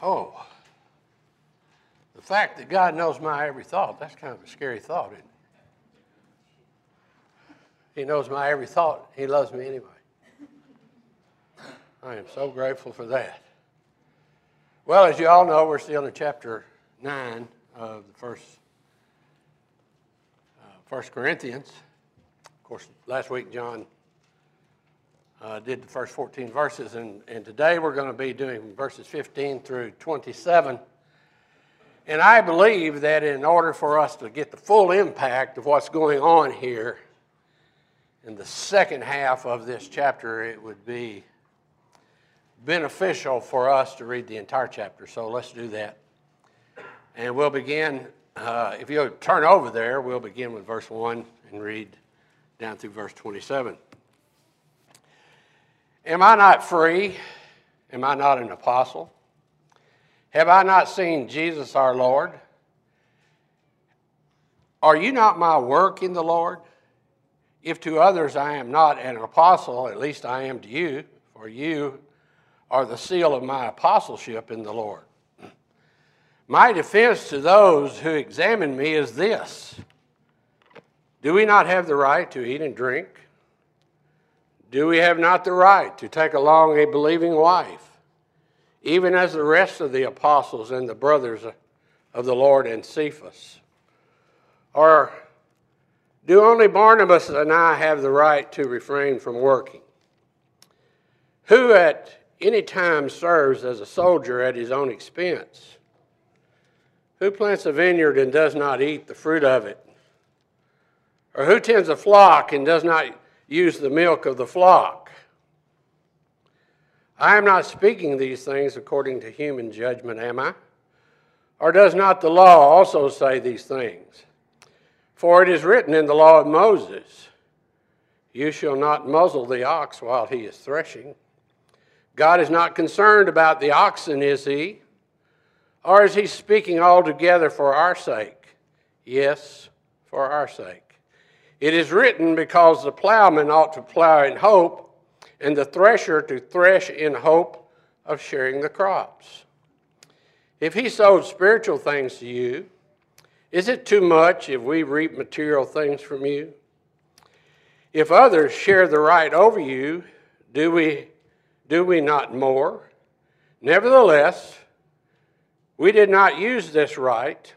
Oh, the fact that God knows my every thought, that's kind of a scary thought, isn't it? He knows my every thought. He loves me anyway. I am so grateful for that. Well, as you all know, we're still in chapter 9 of the First Corinthians. Of course, last week John did the first 14 verses, and today we're going to be doing verses 15 through 27. And I believe that in order for us to get the full impact of what's going on here in the second half of this chapter, it would be beneficial for us to read the entire chapter. So let's do that. And we'll begin, if you'll turn over there, we'll begin with verse 1 and read down through verse 27. Am I not free? Am I not an apostle? Have I not seen Jesus our Lord? Are you not my work in the Lord? If to others I am not an apostle, at least I am to you, for you are the seal of my apostleship in the Lord. My defense to those who examine me is this: do we not have the right to eat and drink? Do we have not the right to take along a believing wife, even as the rest of the apostles and the brothers of the Lord and Cephas? Or do only Barnabas and I have the right to refrain from working? Who at any time serves as a soldier at his own expense? Who plants a vineyard and does not eat the fruit of it? Or who tends a flock and does not use the milk of the flock? I am not speaking these things according to human judgment, am I? Or does not the law also say these things? For it is written in the law of Moses, you shall not muzzle the ox while he is threshing. God is not concerned about the oxen, is he? Or is he speaking altogether for our sake? Yes, for our sake. It is written, because the plowman ought to plow in hope, and the thresher to thresh in hope of sharing the crops. If he sowed spiritual things to you, is it too much if we reap material things from you? If others share the right over you, do we not more? Nevertheless, we did not use this right,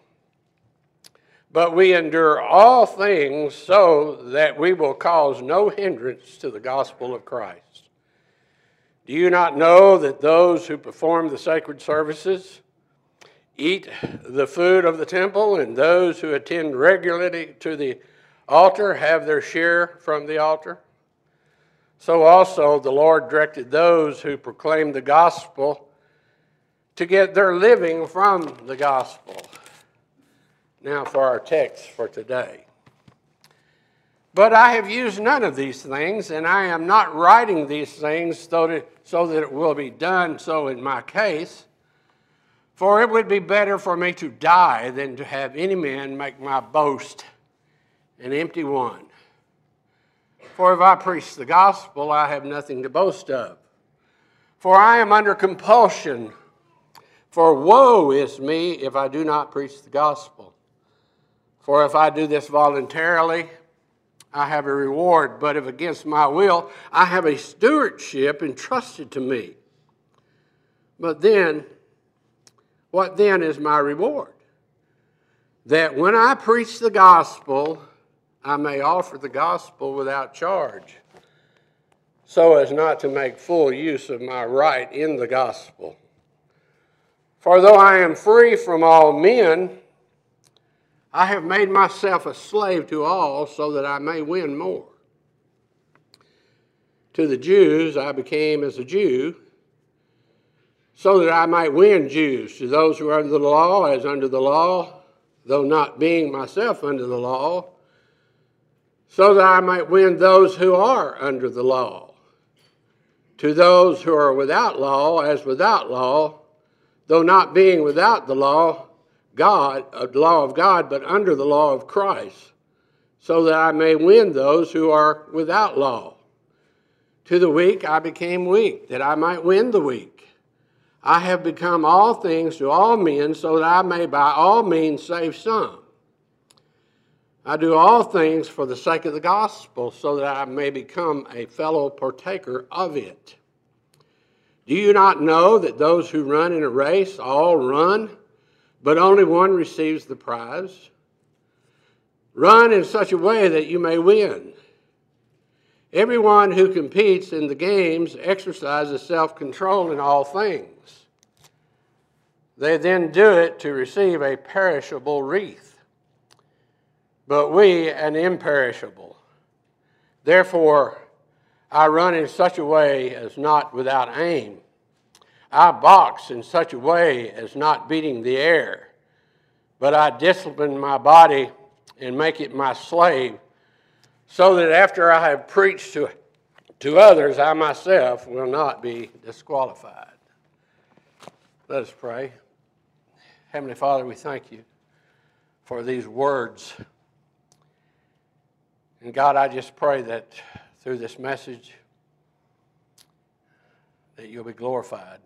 but we endure all things so that we will cause no hindrance to the gospel of Christ. Do you not know that those who perform the sacred services eat the food of the temple, and those who attend regularly to the altar have their share from the altar? So also the Lord directed those who proclaim the gospel to get their living from the gospel. Now for our text for today. But I have used none of these things, and I am not writing these things so that it will be done so in my case. For it would be better for me to die than to have any man make my boast an empty one. For if I preach the gospel, I have nothing to boast of. For I am under compulsion. For woe is me if I do not preach the gospel. For if I do this voluntarily, I have a reward. But if against my will, I have a stewardship entrusted to me. But then, what then is my reward? That when I preach the gospel, I may offer the gospel without charge, so as not to make full use of my right in the gospel. For though I am free from all men, I have made myself a slave to all so that I may win more. To the Jews I became as a Jew, so that I might win Jews. To those who are under the law, as under the law, though not being myself under the law, so that I might win those who are under the law. To those who are without law, as without law, though not being without the law, the law of God, but under the law of Christ, so that I may win those who are without law. To the weak I became weak, that I might win the weak. I have become all things to all men, so that I may by all means save some. I do all things for the sake of the gospel, so that I may become a fellow partaker of it. Do you not know that those who run in a race all run, but only one receives the prize? Run in such a way that you may win. Everyone who competes in the games exercises self-control in all things. They then do it to receive a perishable wreath, but we an imperishable. Therefore, I run in such a way as not without aim. I box in such a way as not beating the air, but I discipline my body and make it my slave, so that after I have preached to others, I myself will not be disqualified. Let us pray. Heavenly Father, we thank you for these words. And God, I just pray that through this message that you'll be glorified.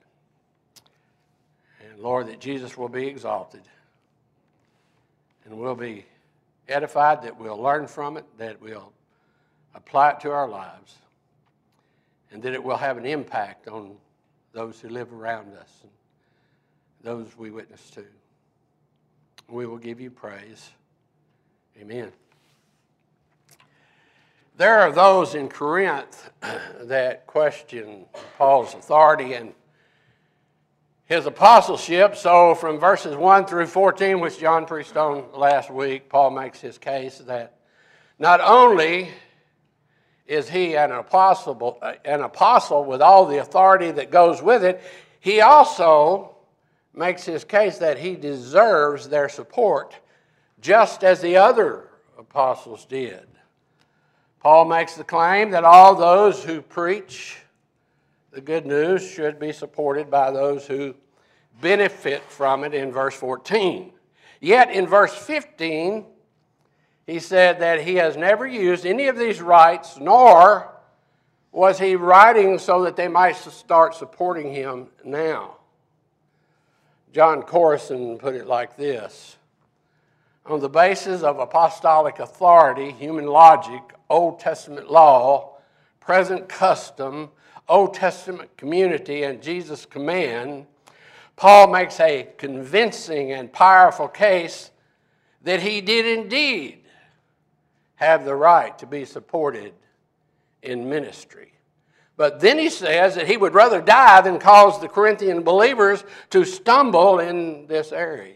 And Lord, that Jesus will be exalted. And we'll be edified, that we'll learn from it, that we'll apply it to our lives, and that it will have an impact on those who live around us and those we witness to. We will give you praise. Amen. There are those in Corinth that question Paul's authority and his apostleship. So from verses 1 through 14, which John preached on last week, Paul makes his case that not only is he an apostle with all the authority that goes with it, he also makes his case that he deserves their support, just as the other apostles did. Paul makes the claim that all those who preach the good news should be supported by those who benefit from it in verse 14. Yet in verse 15, he said that he has never used any of these rights, nor was he writing so that they might start supporting him now. John Corson put it like this: on the basis of apostolic authority, human logic, Old Testament law, present custom, Old Testament community, and Jesus' command, Paul makes a convincing and powerful case that he did indeed have the right to be supported in ministry. But then he says that he would rather die than cause the Corinthian believers to stumble in this area.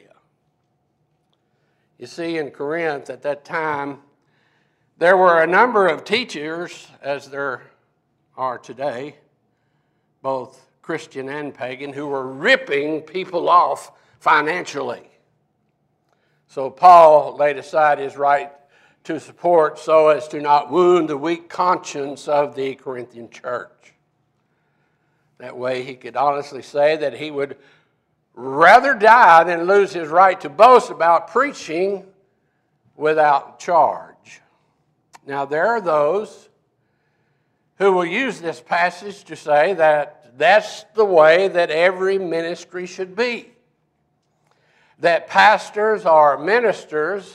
You see, in Corinth at that time, there were a number of teachers, as there are today, both Christian and pagan, who were ripping people off financially. So Paul laid aside his right to support so as to not wound the weak conscience of the Corinthian church. That way he could honestly say that he would rather die than lose his right to boast about preaching without charge. Now there are those who will use this passage to say that that's the way that every ministry should be. That pastors or ministers,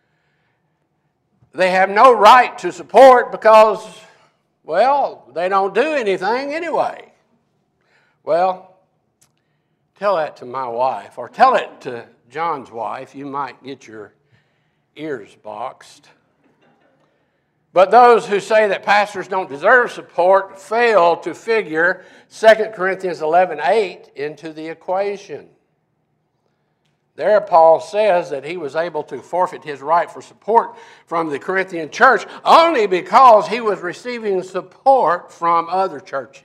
they have no right to support because, well, they don't do anything anyway. Well, tell that to my wife, or tell it to John's wife. You might get your ears boxed. But those who say that pastors don't deserve support fail to figure 2 Corinthians 11:8 into the equation. There Paul says that he was able to forfeit his right for support from the Corinthian church only because he was receiving support from other churches.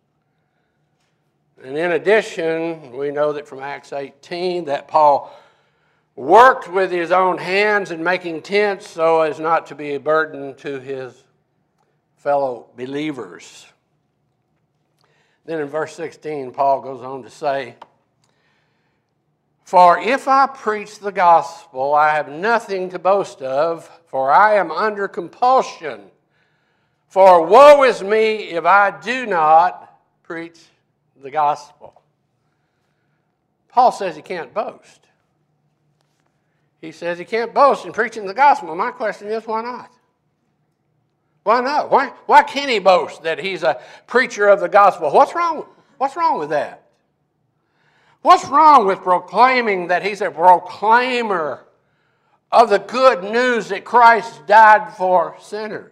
And in addition, we know that from Acts 18 that Paul worked with his own hands in making tents so as not to be a burden to his fellow believers. Then in verse 16, Paul goes on to say, "For if I preach the gospel, I have nothing to boast of, for I am under compulsion. For woe is me if I do not preach the gospel." Paul says he can't boast. He says he can't boast in preaching the gospel. My question is, why not? Why not? Why can't he boast that he's a preacher of the gospel? What's wrong with that? What's wrong with proclaiming that he's a proclaimer of the good news that Christ died for sinners?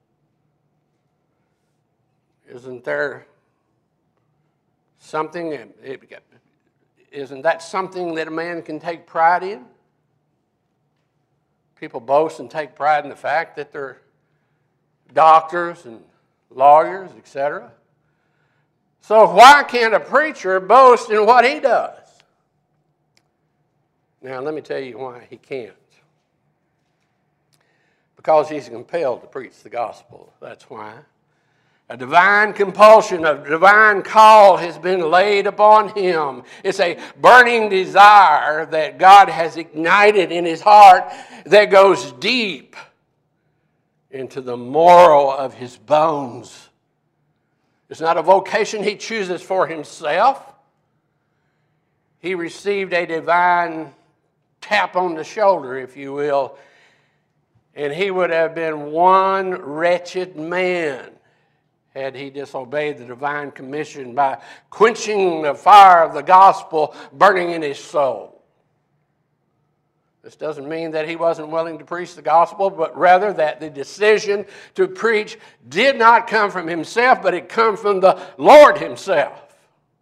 Isn't there something, isn't that something that a man can take pride in? People boast and take pride in the fact that they're doctors and lawyers, etc. So why can't a preacher boast in what he does? Now, let me tell you why he can't. Because he's compelled to preach the gospel. That's why. A divine compulsion, a divine call has been laid upon him. It's a burning desire that God has ignited in his heart that goes deep into the marrow of his bones. It's not a vocation he chooses for himself. He received a divine tap on the shoulder, if you will, and he would have been one wretched man had he disobeyed the divine commission by quenching the fire of the gospel burning in his soul. This doesn't mean that he wasn't willing to preach the gospel, but rather that the decision to preach did not come from himself, but it came from the Lord himself.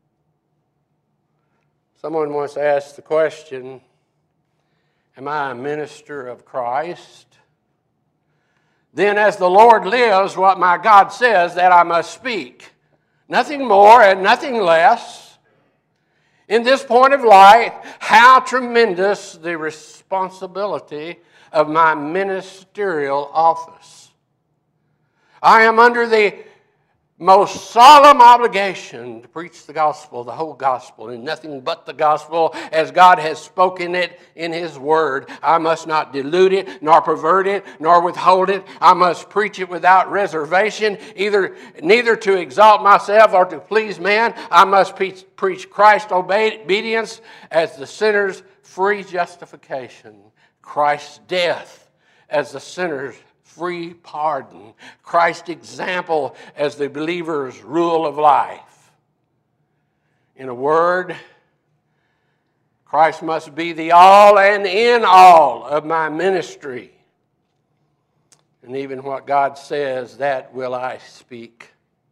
Someone once asked the question, am I a minister of Christ? Then as the Lord lives, what my God says, that I must speak. Nothing more and nothing less. In this point of light, how tremendous the responsibility of my ministerial office. I am under the most solemn obligation to preach the gospel, the whole gospel, and nothing but the gospel as God has spoken it in his word. I must not dilute it, nor pervert it, nor withhold it. I must preach it without reservation, neither to exalt myself or to please man. I must preach Christ's obedience as the sinner's free justification, Christ's death as the sinner's free pardon, Christ's example as the believer's rule of life. In a word, Christ must be the all and in all of my ministry. And even what God says, that will I speak.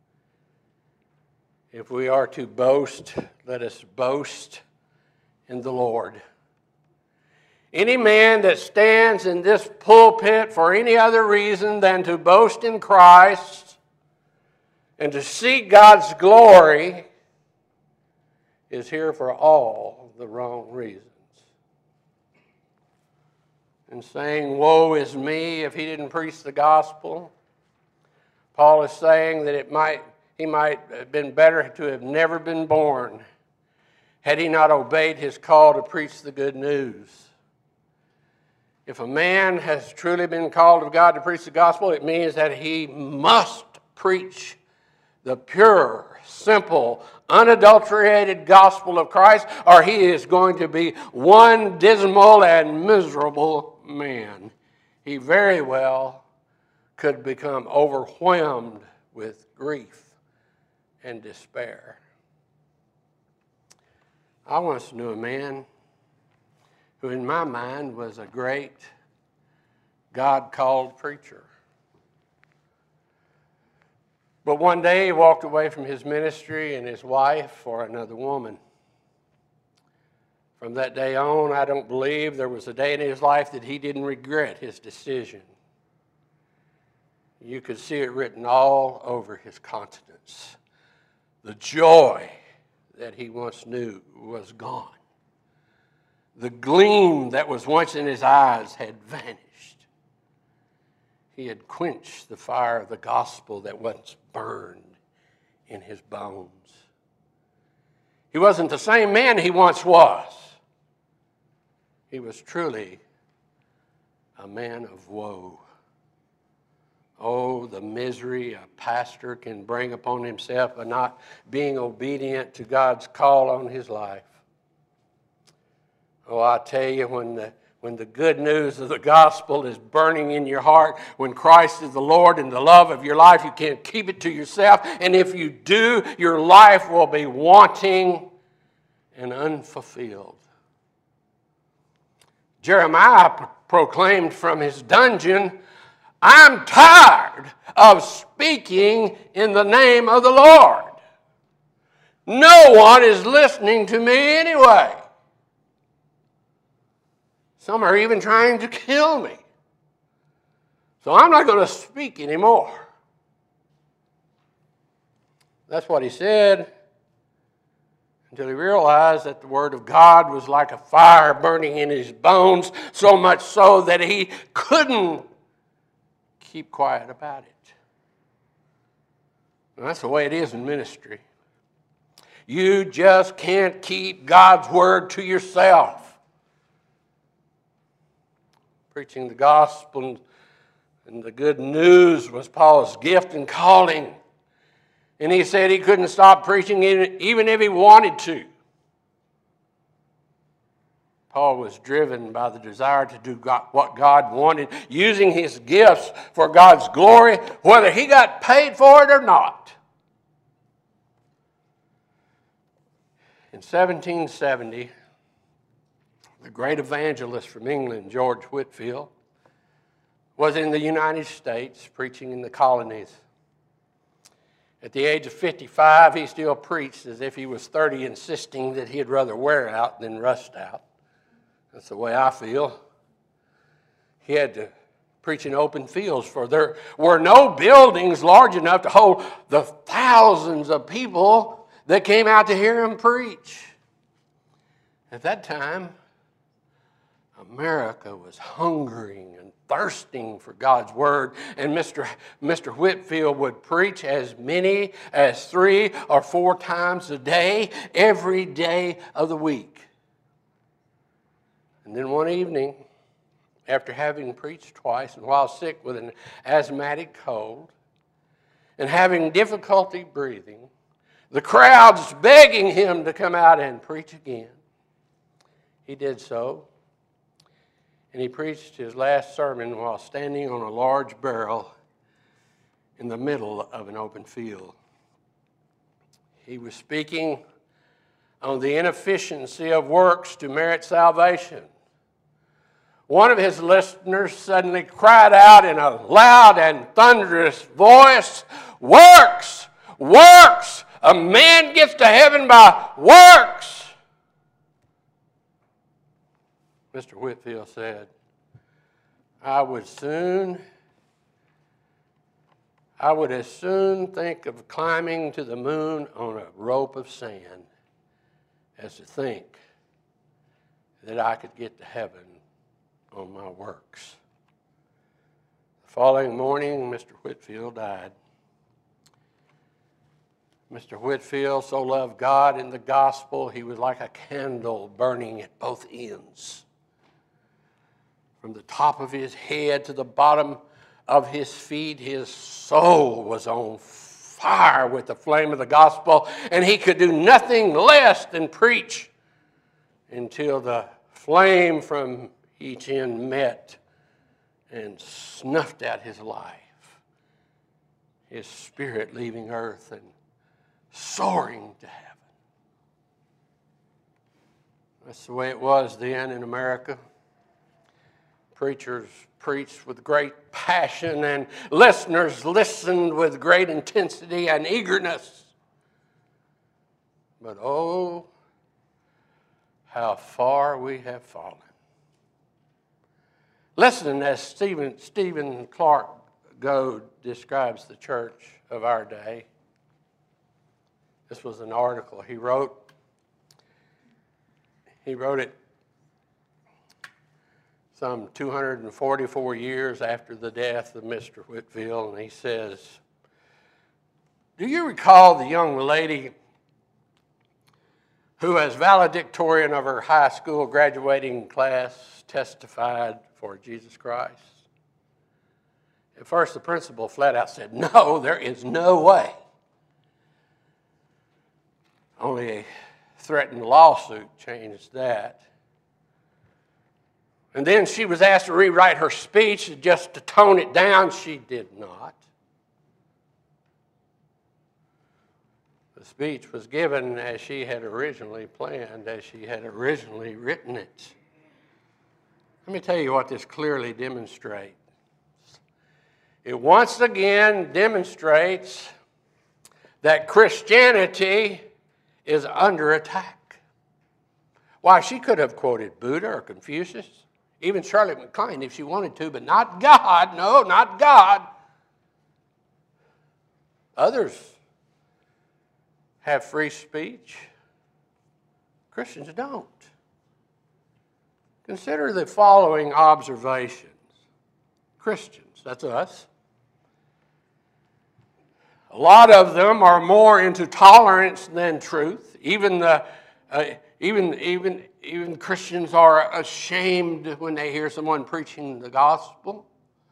If we are to boast, let us boast in the Lord. Any man that stands in this pulpit for any other reason than to boast in Christ and to seek God's glory is here for all the wrong reasons. And saying, woe is me if he didn't preach the gospel, Paul is saying that he might have been better to have never been born had he not obeyed his call to preach the good news. If a man has truly been called of God to preach the gospel, it means that he must preach the pure, simple, unadulterated gospel of Christ, or he is going to be one dismal and miserable man. He very well could become overwhelmed with grief and despair. I once knew a man who in my mind was a great God-called preacher. But one day he walked away from his ministry and his wife for another woman. From that day on, I don't believe there was a day in his life that he didn't regret his decision. You could see it written all over his countenance. The joy that he once knew was gone. The gleam that was once in his eyes had vanished. He had quenched the fire of the gospel that once burned in his bones. He wasn't the same man he once was. He was truly a man of woe. Oh, the misery a pastor can bring upon himself by not being obedient to God's call on his life. Oh, I tell you, when the good news of the gospel is burning in your heart, when Christ is the Lord and the love of your life, you can't keep it to yourself. And if you do, your life will be wanting and unfulfilled. Jeremiah proclaimed from his dungeon, I'm tired of speaking in the name of the Lord. No one is listening to me anyway. Some are even trying to kill me. So I'm not going to speak anymore. That's what he said until he realized that the word of God was like a fire burning in his bones, so much so that he couldn't keep quiet about it. And that's the way it is in ministry. You just can't keep God's word to yourself. Preaching the gospel and the good news was Paul's gift and calling. And he said he couldn't stop preaching even if he wanted to. Paul was driven by the desire to do what God wanted, using his gifts for God's glory, whether he got paid for it or not. In 1770, the great evangelist from England, George Whitefield, was in the United States preaching in the colonies. At the age of 55, he still preached as if he was 30, insisting that he'd rather wear out than rust out. That's the way I feel. He had to preach in open fields, for there were no buildings large enough to hold the thousands of people that came out to hear him preach. At that time, America was hungering and thirsting for God's word, and Mr. Whitefield would preach as many as 3 or 4 times a day, every day of the week. And then one evening, after having preached twice and while sick with an asthmatic cold and having difficulty breathing, the crowds begging him to come out and preach again, he did so. And he preached his last sermon while standing on a large barrel in the middle of an open field. He was speaking on the inefficiency of works to merit salvation. One of his listeners suddenly cried out in a loud and thunderous voice, "Works! Works! A man gets to heaven by works!" Mr. Whitefield said, I would as soon think of climbing to the moon on a rope of sand as to think that I could get to heaven on my works. The following morning, Mr. Whitefield died. Mr. Whitefield so loved God and the gospel, he was like a candle burning at both ends. From the top of his head to the bottom of his feet, his soul was on fire with the flame of the gospel, and he could do nothing less than preach until the flame from each end met and snuffed out his life, his spirit leaving earth and soaring to heaven. That's the way it was then in America. Preachers preached with great passion, and listeners listened with great intensity and eagerness. But oh, how far we have fallen. Listen as Stephen Clark Gould describes the church of our day. This was an article he wrote. He wrote it some 244 years after the death of Mr. Whitefield, and he says, do you recall the young lady who, as valedictorian of her high school graduating class, testified for Jesus Christ? At first, the principal flat out said, no, there is no way. Only a threatened lawsuit changed that. And then she was asked to rewrite her speech just to tone it down. She did not. The speech was given as she had originally planned, as she had originally written it. Let me tell you what this clearly demonstrates. It once again demonstrates that Christianity is under attack. Why, she could have quoted Buddha or Confucius, even Charlotte McClain if she wanted to, but not God. No, not God. Others have free speech. Christians don't. Consider the following observations. Christians, that's us. A lot of them are more into tolerance than truth. Even Christians are ashamed when they hear someone preaching the gospel.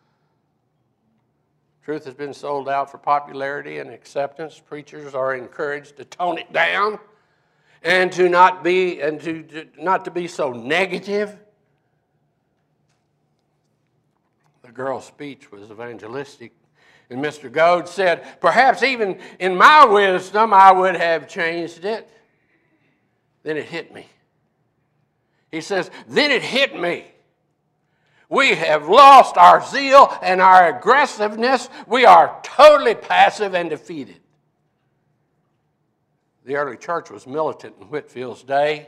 Truth has been sold out for popularity and acceptance. Preachers are encouraged to tone it down and to not be so negative. The girl's speech was evangelistic. And Mr. Goad said, perhaps even in my wisdom I would have changed it. Then it hit me. He says, then it hit me. We have lost our zeal and our aggressiveness. We are totally passive and defeated. The early church was militant in Whitfield's day.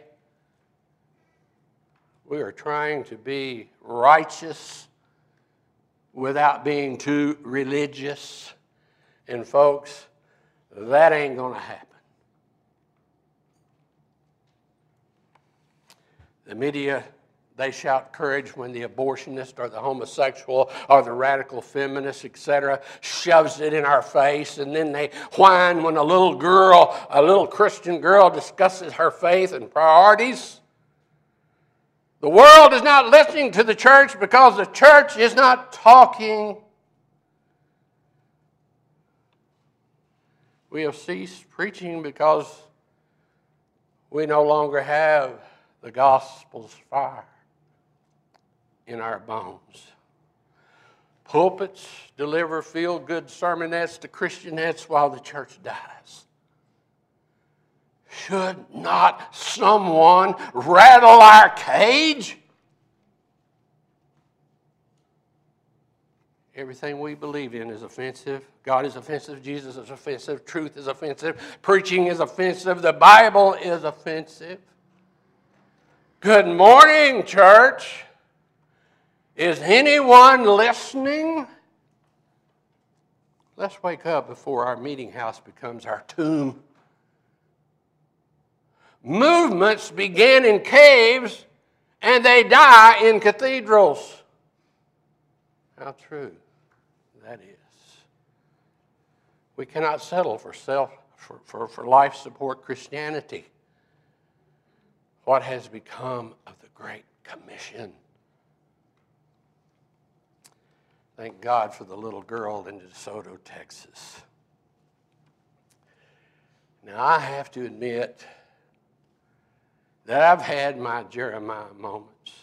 We are trying to be righteous without being too religious. And folks, that ain't going to happen. The media, they shout courage when the abortionist or the homosexual or the radical feminist, etc., shoves it in our face. And then they whine when a little girl, a little Christian girl, discusses her faith and priorities. The world is not listening to the church because the church is not talking. We have ceased preaching because we no longer have the gospel's fire in our bones. Pulpits deliver feel-good sermonettes to Christianettes while the church dies. Should not someone rattle our cage? Everything we believe in is offensive. God is offensive. Jesus is offensive. Truth is offensive. Preaching is offensive. The Bible is offensive. Good morning, church. Is anyone listening? Let's wake up before our meeting house becomes our tomb. Movements begin in caves and they die in cathedrals. How true that is. We cannot settle for life support Christianity. What has become of the Great Commission? Thank God for the little girl in DeSoto, Texas. Now, I have to admit that I've had my Jeremiah moments.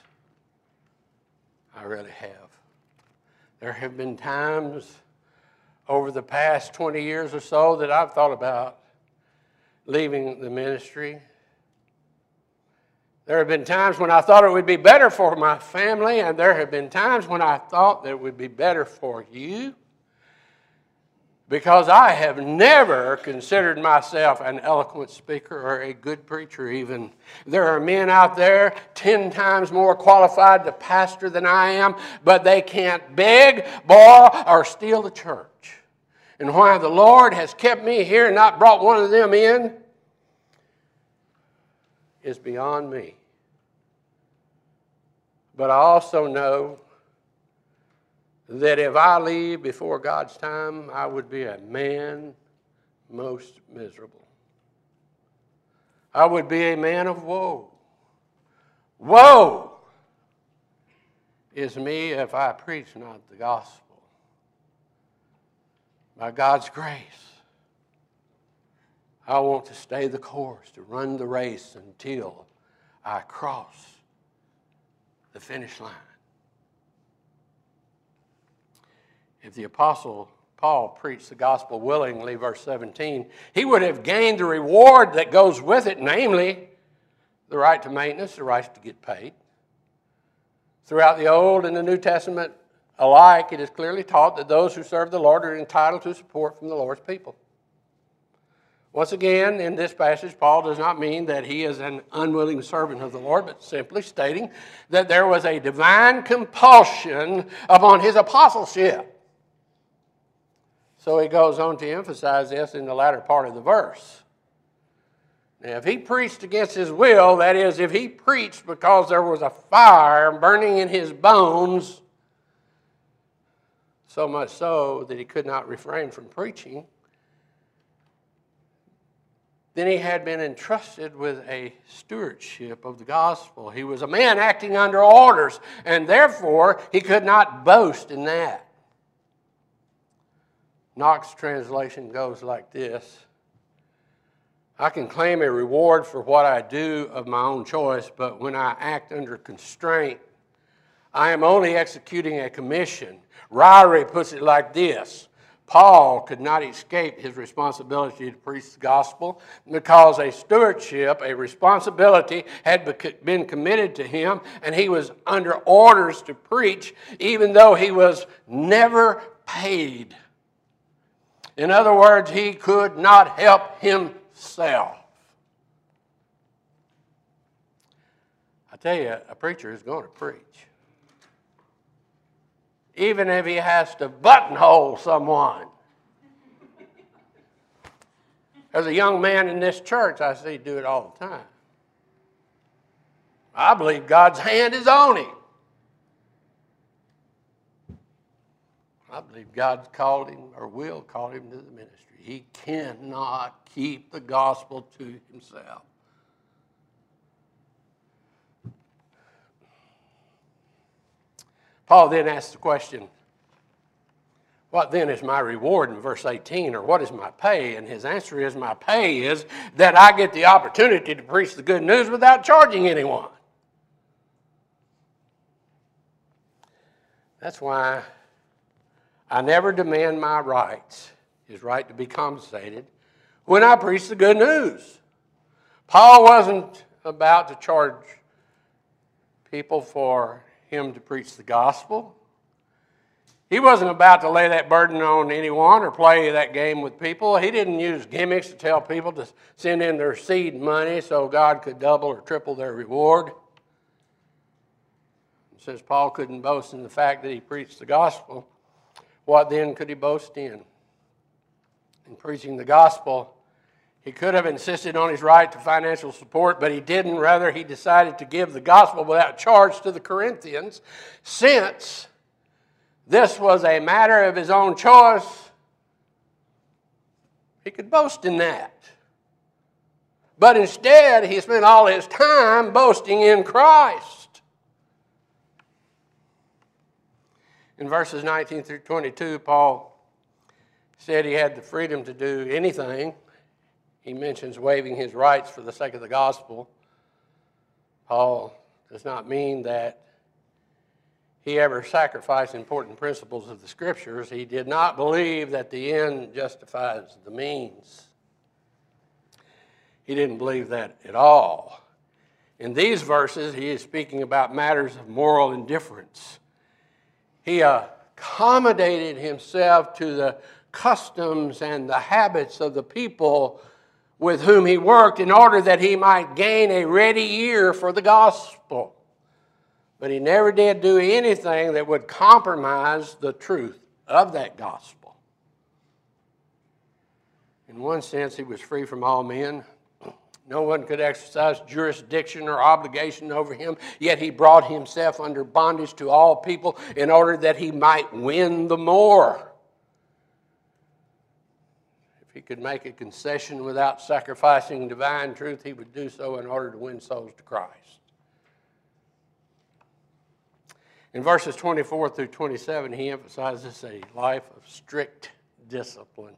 I really have. There have been times over the past 20 years or so that I've thought about leaving the ministry. There have been times when I thought it would be better for my family, and there have been times when I thought that it would be better for you, because I have never considered myself an eloquent speaker or a good preacher even. There are men out there 10 times more qualified to pastor than I am, but they can't beg, borrow, or steal the church. And why the Lord has kept me here and not brought one of them in is beyond me. But I also know that if I leave before God's time, I would be a man most miserable. I would be a man of woe. Woe is me if I preach not the gospel. By God's grace, I want to stay the course, to run the race until I cross the finish line. If the Apostle Paul preached the gospel willingly, verse 17, he would have gained the reward that goes with it, namely the right to maintenance, the right to get paid. Throughout the Old and the New Testament alike, it is clearly taught that those who serve the Lord are entitled to support from the Lord's people. Once again, in this passage, Paul does not mean that he is an unwilling servant of the Lord, but simply stating that there was a divine compulsion upon his apostleship. So he goes on to emphasize this in the latter part of the verse. Now, if he preached against his will, that is, if he preached because there was a fire burning in his bones, so much so that he could not refrain from preaching, then he had been entrusted with a stewardship of the gospel. He was a man acting under orders, and therefore he could not boast in that. Knox translation goes like this: I can claim a reward for what I do of my own choice, but when I act under constraint, I am only executing a commission. Ryrie puts it like this: Paul could not escape his responsibility to preach the gospel because a stewardship, a responsibility, had been committed to him, and he was under orders to preach, even though he was never paid. In other words, he could not help himself. I tell you, a preacher is going to preach. Even if he has to buttonhole someone. There's a young man in this church I see do it all the time. I believe God's hand is on him. I believe God's called him or will call him to the ministry. He cannot keep the gospel to himself. Paul then asks the question, what then is my reward in verse 18, or what is my pay? And his answer is, my pay is that I get the opportunity to preach the good news without charging anyone. That's why I never demand my rights, his right to be compensated, when I preach the good news. Paul wasn't about to charge people for him to preach the gospel. He wasn't about to lay that burden on anyone or play that game with people. He didn't use gimmicks to tell people to send in their seed money so God could double or triple their reward. Since Paul couldn't boast in the fact that he preached the gospel, what then could he boast in? In preaching the gospel, he could have insisted on his right to financial support, but he didn't. Rather, he decided to give the gospel without charge to the Corinthians. Since this was a matter of his own choice, he could boast in that. But instead, he spent all his time boasting in Christ. In verses 19 through 22, Paul said he had the freedom to do anything. He mentions waiving his rights for the sake of the gospel. Paul does not mean that he ever sacrificed important principles of the Scriptures. He did not believe that the end justifies the means. He didn't believe that at all. In these verses, he is speaking about matters of moral indifference. He accommodated himself to the customs and the habits of the people with whom he worked in order that he might gain a ready ear for the gospel. But he never did do anything that would compromise the truth of that gospel. In one sense, he was free from all men. No one could exercise jurisdiction or obligation over him, yet he brought himself under bondage to all people in order that he might win the more. If he could make a concession without sacrificing divine truth, he would do so in order to win souls to Christ. In verses 24 through 27, he emphasizes a life of strict discipline.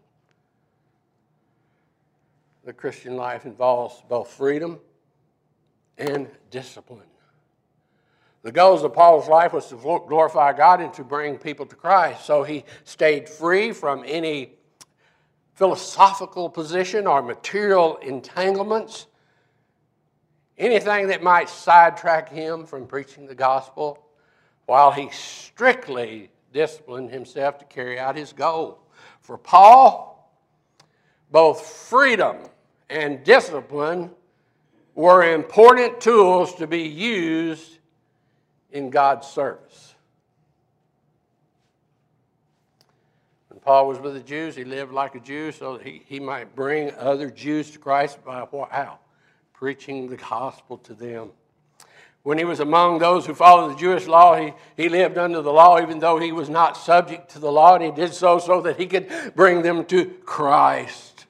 The Christian life involves both freedom and discipline. The goals of Paul's life was to glorify God and to bring people to Christ. So he stayed free from any philosophical position or material entanglements, anything that might sidetrack him from preaching the gospel, while he strictly disciplined himself to carry out his goal. For Paul, both freedom and discipline were important tools to be used in God's service. When Paul was with the Jews, he lived like a Jew so that he might bring other Jews to Christ by how? Preaching the gospel to them. When he was among those who followed the Jewish law, he lived under the law even though he was not subject to the law, and he did so that he could bring them to Christ.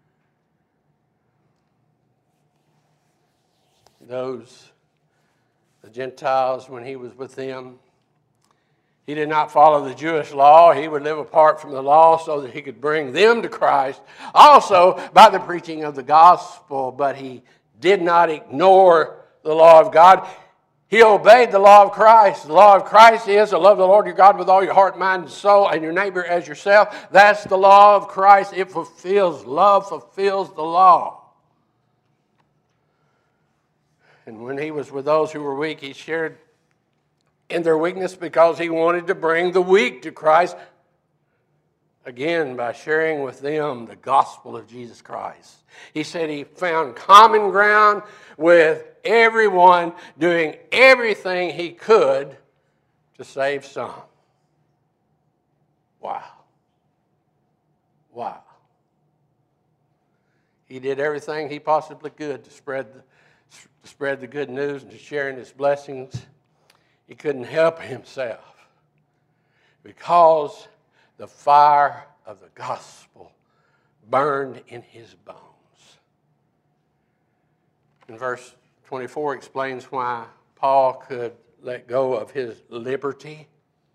The Gentiles, when he was with them, he did not follow the Jewish law. He would live apart from the law so that he could bring them to Christ, also by the preaching of the gospel. But he did not ignore the law of God. He obeyed the law of Christ. The law of Christ is to love the Lord your God with all your heart, mind, and soul, and your neighbor as yourself. That's the law of Christ. It fulfills, love fulfills the law. And when he was with those who were weak, he shared in their weakness because he wanted to bring the weak to Christ, again, by sharing with them the gospel of Jesus Christ. He said he found common ground with everyone, doing everything he could to save some. Wow. Wow. He did everything he possibly could to spread the good news and to share in his blessings. He couldn't help himself because the fire of the gospel burned in his bones. And verse 24 explains why Paul could let go of his liberty.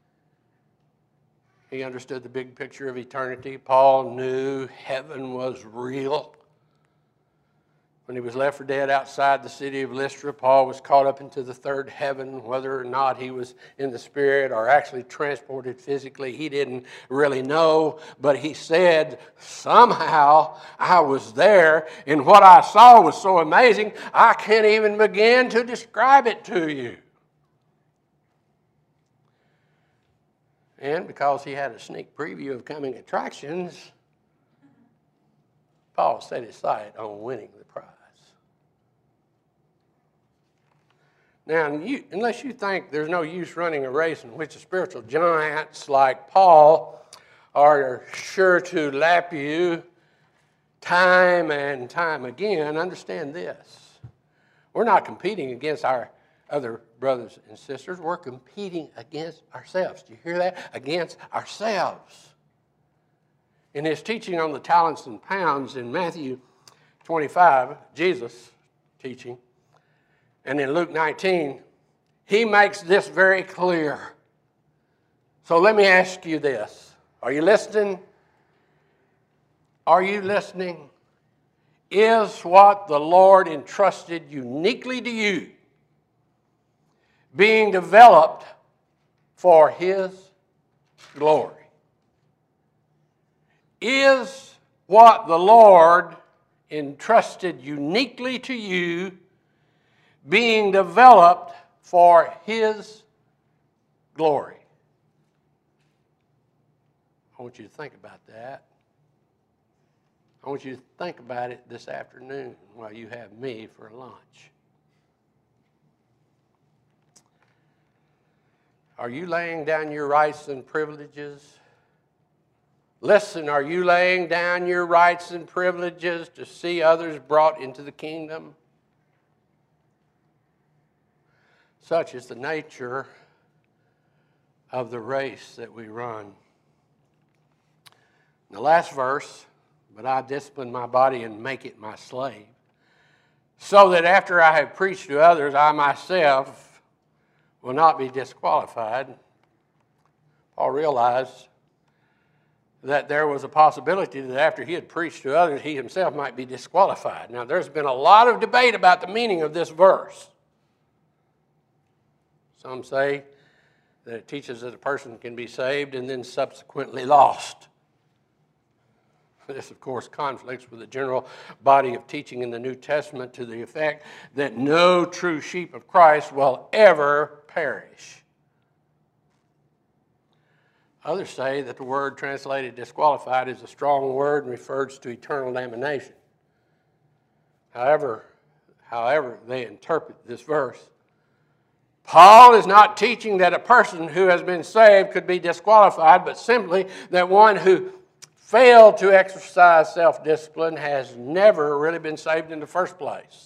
He understood the big picture of eternity. Paul knew heaven was real. When he was left for dead outside the city of Lystra, Paul was caught up into the third heaven. Whether or not he was in the spirit or actually transported physically, he didn't really know. But he said, somehow I was there, and what I saw was so amazing, I can't even begin to describe it to you. And because he had a sneak preview of coming attractions, Paul set his sight on winning the prize. Now, unless you think there's no use running a race in which the spiritual giants like Paul are sure to lap you time and time again, understand this. We're not competing against our other brothers and sisters. We're competing against ourselves. Do you hear that? Against ourselves. In his teaching on the talents and pounds in Matthew 25, Jesus teaching, and in Luke 19, he makes this very clear. So let me ask you this. Are you listening? Are you listening? Is what the Lord entrusted uniquely to you being developed for his glory? Is what the Lord entrusted uniquely to you being developed for his glory? I want you to think about that. I want you to think about it this afternoon while you have me for lunch. Are you laying down your rights and privileges? Listen, are you laying down your rights and privileges to see others brought into the kingdom? Such is the nature of the race that we run. The last verse, but I discipline my body and make it my slave, so that after I have preached to others, I myself will not be disqualified. Paul realized that there was a possibility that after he had preached to others, he himself might be disqualified. Now, there's been a lot of debate about the meaning of this verse. Some say that it teaches that a person can be saved and then subsequently lost. This, of course, conflicts with the general body of teaching in the New Testament to the effect that no true sheep of Christ will ever perish. Others say that the word translated disqualified is a strong word and refers to eternal damnation. However they interpret this verse, Paul is not teaching that a person who has been saved could be disqualified, but simply that one who failed to exercise self-discipline has never really been saved in the first place.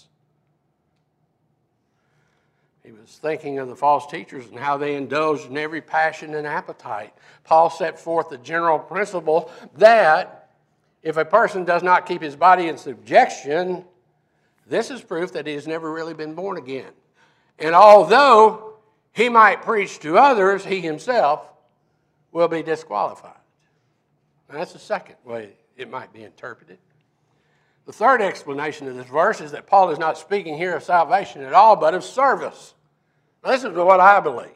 He was thinking of the false teachers and how they indulged in every passion and appetite. Paul set forth the general principle that if a person does not keep his body in subjection, this is proof that he has never really been born again. And although he might preach to others, he himself will be disqualified. Now, that's the second way it might be interpreted. The third explanation of this verse is that Paul is not speaking here of salvation at all, but of service. Now, this is what I believe.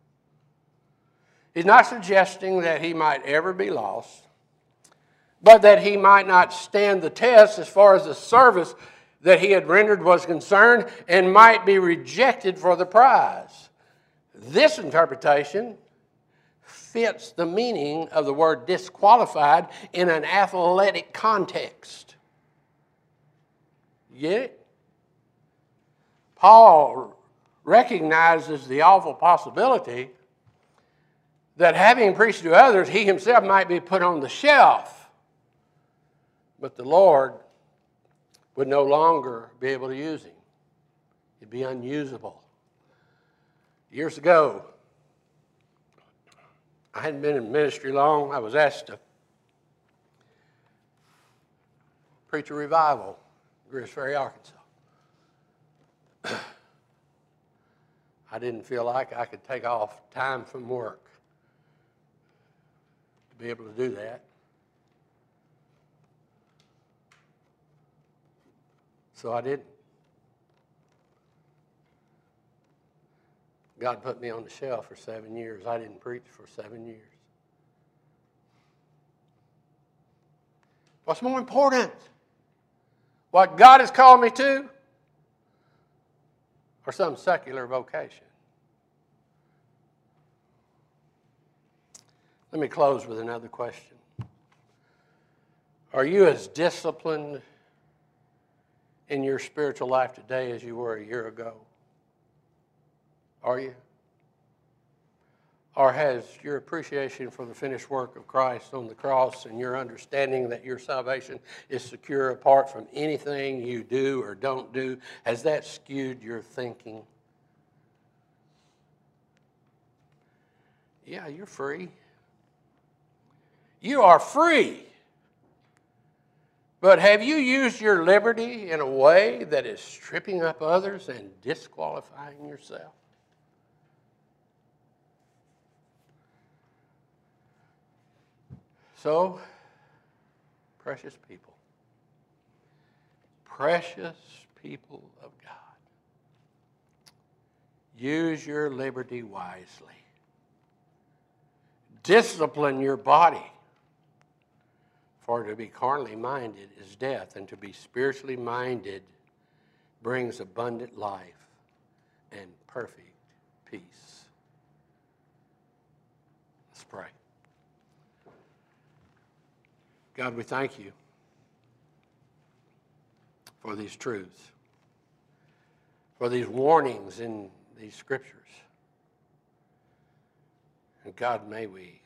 He's not suggesting that he might ever be lost, but that he might not stand the test as far as the service that he had rendered was concerned and might be rejected for the prize. This interpretation fits the meaning of the word disqualified in an athletic context. You get it? Paul recognizes the awful possibility that having preached to others, he himself might be put on the shelf, but the Lord would no longer be able to use him. He'd be unusable. Years ago, I hadn't been in ministry long. I was asked to preach a revival in Greers Ferry, Arkansas. I didn't feel like I could take off time from work to be able to do that. So I didn't. God put me on the shelf for 7 years. I didn't preach for 7 years. What's more important? What God has called me to, or some secular vocation? Let me close with another question. Are you as disciplined in your spiritual life today as you were a year ago? Are you? Or has your appreciation for the finished work of Christ on the cross and your understanding that your salvation is secure apart from anything you do or don't do, has that skewed your thinking? Yeah, you're free. You are free. But have you used your liberty in a way that is stripping up others and disqualifying yourself? So, precious people of God, use your liberty wisely. Discipline your body. For to be carnally minded is death, and to be spiritually minded brings abundant life and perfect peace. Let's pray. God, we thank you for these truths, for these warnings in these scriptures. And God, may we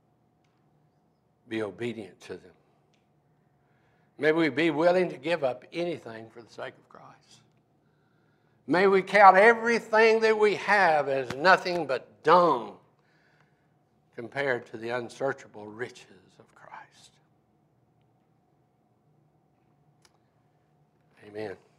be obedient to them. May we be willing to give up anything for the sake of Christ. May we count everything that we have as nothing but dung compared to the unsearchable riches of Christ. Amen.